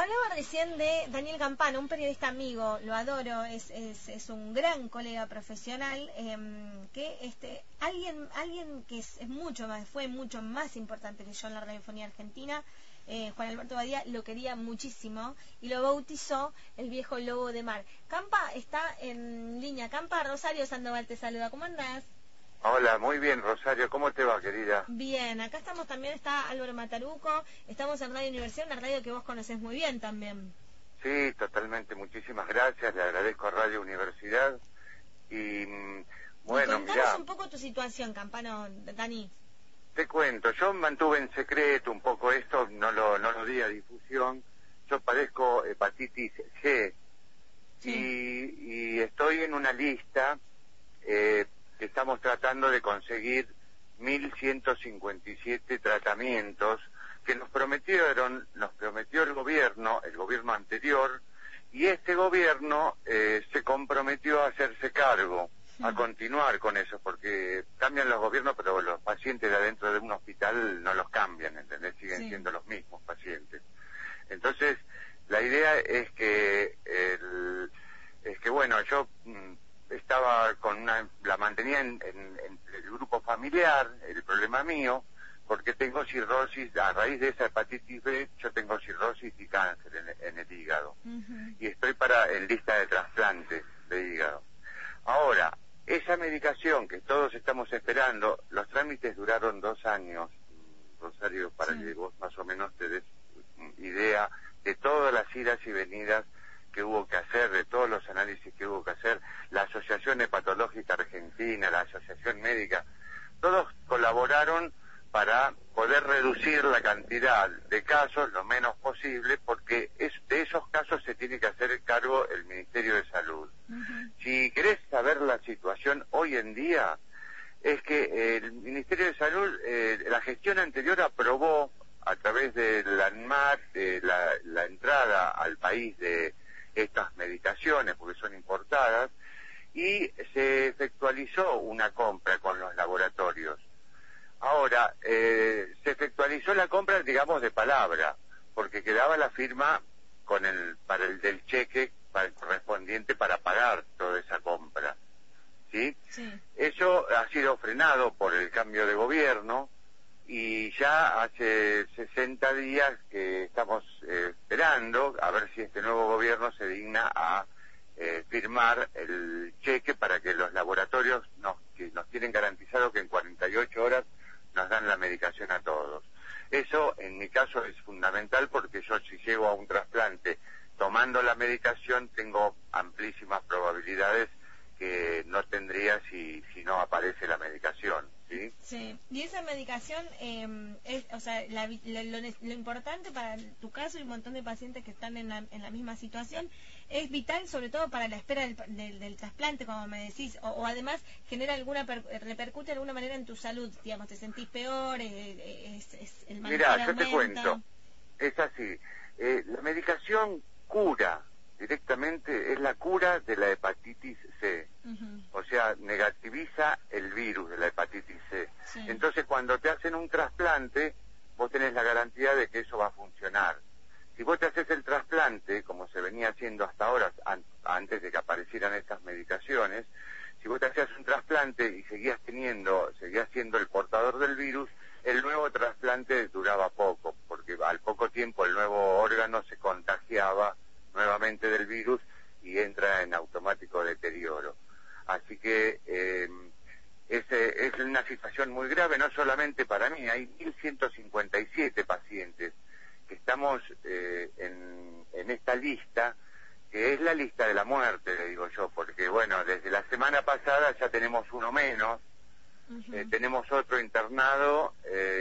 Hablaba recién de Daniel Campana, un periodista amigo, lo adoro, es un gran colega profesional, alguien que fue mucho más importante que yo en la radiofonía argentina. Juan Alberto Badía lo quería muchísimo y lo bautizó el viejo lobo de mar. Campa está en línea. Campa, Rosario Sandoval te saluda. ¿Cómo andás? Hola, muy bien, Rosario. ¿Cómo te va, querida? Bien, acá estamos también, está Álvaro Mataruco, estamos en Radio Universidad, una radio que vos conocés muy bien también. Sí, totalmente. Muchísimas gracias. Le agradezco a Radio Universidad. Y bueno, contanos un poco tu situación, Campano, Dani. Te cuento, yo mantuve en secreto un poco esto, no lo di a difusión. Yo padezco hepatitis G, sí. y estoy en una lista que estamos tratando de conseguir 1.157 tratamientos que nos prometió el gobierno anterior, y este gobierno se comprometió a hacerse cargo, a continuar con eso, porque cambian los gobiernos, pero los pacientes de adentro de un hospital no los cambian, ¿entendés? Siguen siendo los mismos pacientes. Entonces, la idea es que bueno, yo estaba la mantenía en el grupo familiar, el problema mío, porque tengo cirrosis, a raíz de esa hepatitis B, yo tengo cirrosis y cáncer en el hígado. Y estoy en lista de trasplante de hígado. Ahora, esa medicación que todos estamos esperando, los trámites duraron 2 años, Rosario, para que vos más o menos te des idea de todas las idas y venidas que hubo que hacer, de todos los análisis que hubo que hacer, la Asociación Hepatológica Argentina, la Asociación Médica, todos colaboraron para poder reducir la cantidad de casos lo menos posible, porque de esos casos se tiene que hacer cargo el Ministerio de Salud. Si querés saber la situación hoy en día, es que el Ministerio de Salud, la gestión anterior aprobó a través de la ANMAT la entrada al país de estas medicaciones, porque son importadas, y se efectualizó una compra con los laboratorios. Ahora, se efectualizó la compra, digamos, de palabra, porque quedaba la firma para el del cheque correspondiente para pagar toda esa compra, ¿sí? Eso ha sido frenado por el cambio de gobierno, y ya hace 60 días que estamos esperando a ver si este nuevo gobierno se digna a firmar el cheque para que los laboratorios que nos tienen garantizado que en 48 horas nos dan la medicación a todos. Eso en mi caso es fundamental, porque yo, si llego a un trasplante tomando la medicación, tengo amplísimas probabilidades que no tendría si no aparece la medicación, ¿sí? Sí, y esa medicación lo importante para tu caso y un montón de pacientes que están en la misma situación, es vital, sobre todo para la espera del trasplante, como me decís, o además genera repercute de alguna manera en tu salud, digamos, te sentís peor, el malestar Mirá, yo aumenta. te cuento, es así, la medicación cura directamente, es la cura de la hepatitis C, o sea, negativiza el virus de la hepatitis C. Entonces, cuando te hacen un trasplante, vos tenés la garantía de que eso va a funcionar. Si vos te haces el trasplante, como se venía haciendo hasta ahora, antes de que aparecieran estas medicaciones, si vos te hacías un trasplante y seguías siendo el portador del virus, el nuevo trasplante duraba poco, porque al poco tiempo el nuevo órgano se contagiaba nuevamente del virus y entra en automático deterioro. Así que es una situación muy grave, no solamente para mí, hay 1.157 pacientes que estamos en esta lista, que es la lista de la muerte, le digo yo, porque bueno, desde la semana pasada ya tenemos uno menos, tenemos otro internado,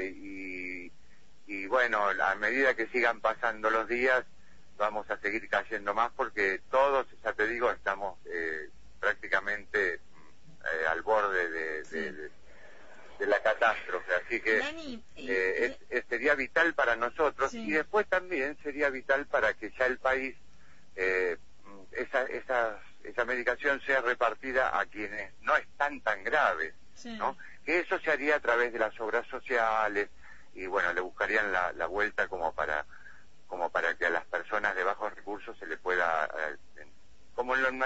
y bueno, a medida que sigan pasando los días, vamos a seguir cayendo más, porque todos, ya te digo, estamos prácticamente al borde de la catástrofe, así que Dani, sería vital para nosotros, y después también sería vital para que ya el país, esa medicación sea repartida a quienes no están tan graves, ¿no? Que eso se haría a través de las obras sociales, y bueno, le buscarían la vuelta como para que a las personas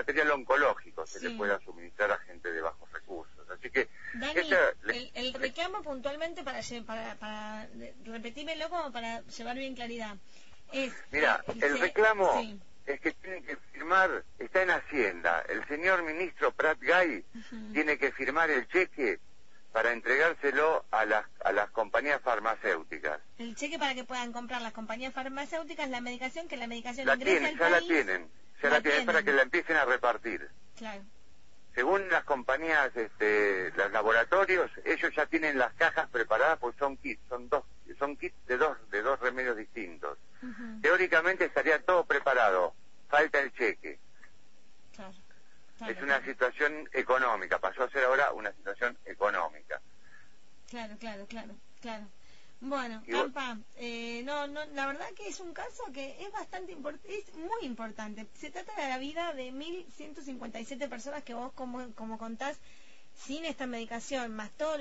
material oncológico se Sí. le pueda suministrar a gente de bajos recursos. Así que Dani, esa- el reclamo puntualmente, repetímelo como para llevar bien claridad, es... Mira, el reclamo Sí. es que tiene que firmar, está en Hacienda, el señor ministro Prat Gay Ujú. tiene que firmar el cheque para entregárselo a las compañías farmacéuticas. El cheque para que puedan comprar las compañías farmacéuticas la medicación, que la medicación La ingresa tienen, al ya la país. tienen, ya La la tienen para tienen. que la empiecen a repartir. Claro. Según las compañías, los laboratorios, ellos ya tienen las cajas preparadas, pues son kits, son kits de dos remedios distintos. Ujú. Teóricamente estaría todo preparado, falta el cheque. Claro. Es una situación económica, pasó a ser ahora una situación económica. Claro. Bueno, Y vos- Campa, no, la verdad que es un caso que es bastante importante, es muy importante. Se trata de la vida de 1.157 personas que vos, como contás, sin esta medicación, más todo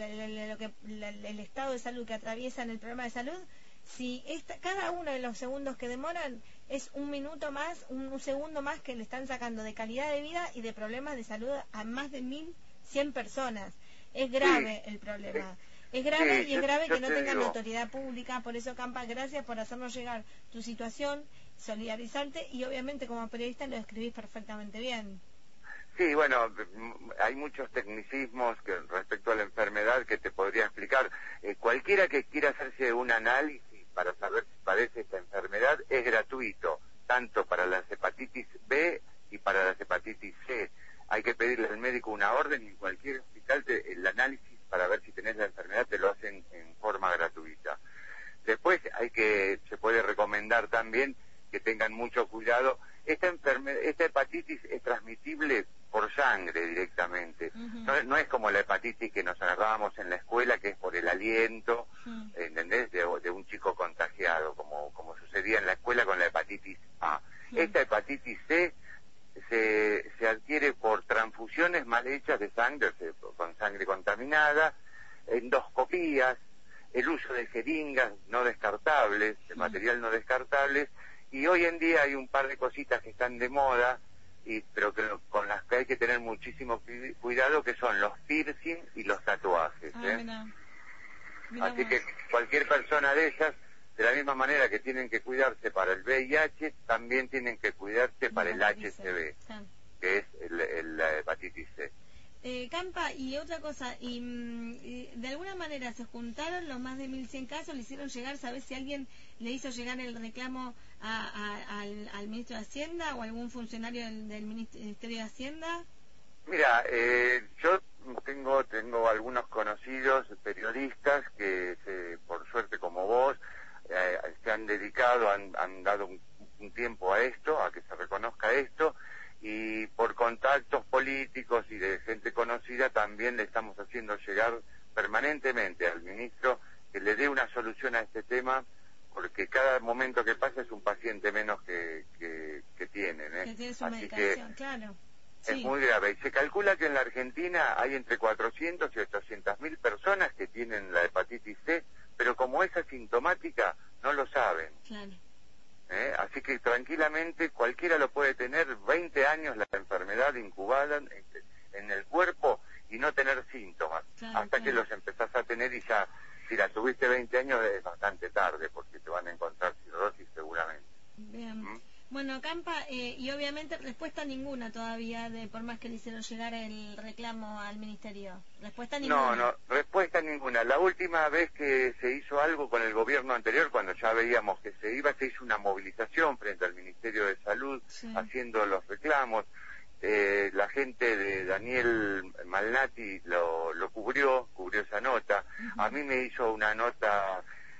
el estado de salud que atraviesan el programa de salud, si cada uno de los segundos que demoran es un minuto más, un segundo más que le están sacando de calidad de vida y de problemas de salud a más de 1.100 personas. Es grave el problema. Es grave Sí, y es grave yo que no te tengan digo. notoriedad pública. Por eso, Campa, gracias por hacernos llegar tu situación, solidarizarte, y obviamente como periodista lo escribís perfectamente bien. Sí, bueno, hay muchos tecnicismos respecto a la enfermedad que te podría explicar. Cualquiera que quiera hacerse un análisis para saber si padece esta enfermedad es gratuito, tanto para la hepatitis B y para la hepatitis C. Hay que pedirle al médico una orden y en cualquier hospital el análisis para ver si tenés la enfermedad te lo hacen en forma gratuita. Después se puede recomendar también que tengan mucho cuidado. Esta hepatitis es transmitible por sangre directamente. Ujú. No es como la hepatitis que nos agarrábamos en la escuela, que es por el aliento, Ujú. ¿entendés? De un chico contagiado, como sucedía en la escuela con la hepatitis A. Ujú. Esta hepatitis C se adquiere por transfusiones mal hechas de sangre, con sangre contaminada, endoscopías, el uso de jeringas no descartables, de material no descartables, y hoy en día hay un par de cositas que están de moda, pero con las que hay que tener muchísimo cuidado, que son los piercing y los tatuajes. Mirá Así vos. que cualquier persona de esas, de la misma manera que tienen que cuidarse para el VIH, también tienen que cuidarse para el HCV, Claro. que es la hepatitis C. Campa, y otra cosa, y de alguna manera se juntaron los más de 1.100 casos, le hicieron llegar, ¿sabés si alguien le hizo llegar el reclamo al ministro de Hacienda o algún funcionario del Ministerio de Hacienda? Mira, yo tengo algunos conocidos periodistas que, por suerte como vos, se han dedicado, han dado un tiempo a esto, a que se reconozca esto, y por contactos políticos y de gente conocida también le estamos haciendo llegar permanentemente al ministro que le dé una solución a este tema, porque cada momento que pasa es un paciente menos que tienen. Que tiene su Así medicación, que claro. es muy grave. Y se calcula que en la Argentina hay entre 400 y 800.000 personas que tienen la hepatitis C, pero como es asintomática, no lo saben. Claro. Así que tranquilamente cualquiera lo puede tener 20 años la enfermedad incubada en el cuerpo y no tener síntomas, hasta que los empezás a tener, y ya si la tuviste 20 años es bastante tarde, porque te van a encontrar cirrosis seguramente. Bien. Bueno, Campa, y obviamente respuesta ninguna todavía, por más que le hicieron llegar el reclamo al ministerio. Respuesta ninguna. No, respuesta ninguna. La última vez que se hizo algo con el gobierno anterior, cuando ya veíamos que se hizo una movilización frente al Ministerio de Salud, Sí. haciendo los reclamos. La gente de Daniel Malnati lo cubrió esa nota. Uh-huh. A mí me hizo una nota,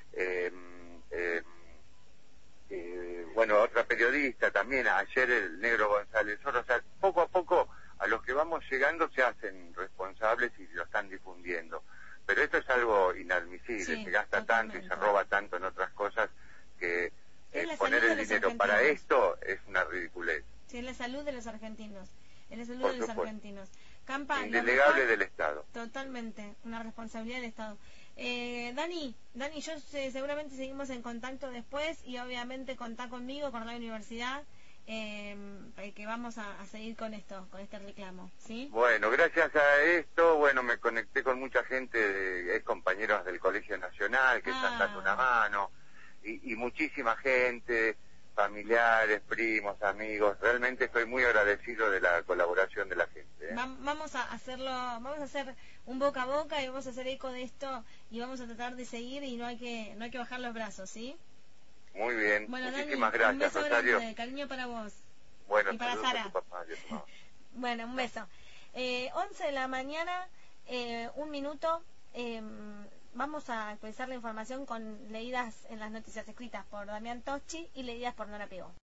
otra periodista también, ayer el Negro González Oro. O sea, poco a poco a los que vamos llegando se hacen responsables y lo están difundiendo. Pero esto es algo inadmisible, Sí, se gasta totalmente. tanto y se roba tanto en otras cosas que Es la poner salud el de los dinero para argentinos. esto es una ridiculez. Sí, es la salud de los argentinos. Es la salud Por de los supuesto. argentinos. Campa, lo Indelegable mejor- del Estado. Totalmente, una responsabilidad del Estado. Dani, yo seguramente seguimos en contacto después, y obviamente contá conmigo, con la universidad, que vamos a seguir con este reclamo, ¿sí? Bueno, gracias a esto, bueno, me conecté con mucha gente, ex compañeros del Colegio Nacional, que están dando una mano, y muchísima gente, familiares, primos, amigos. Realmente estoy muy agradecido de la colaboración de la gente, ¿eh? Vamos a hacer un boca a boca y vamos a hacer eco de esto y vamos a tratar de seguir y no hay que bajar los brazos, ¿sí? Muy bien, bueno, muchísimas Dani, gracias, un beso Rosario. grande, cariño para vos. Bueno, y para saludos Sara. a tu papá y a tu mamá. Bueno, un beso. 11 de la mañana, 1 minuto. Vamos a actualizar la información con leídas en las noticias escritas por Damián Toschi y leídas por Nora Pego.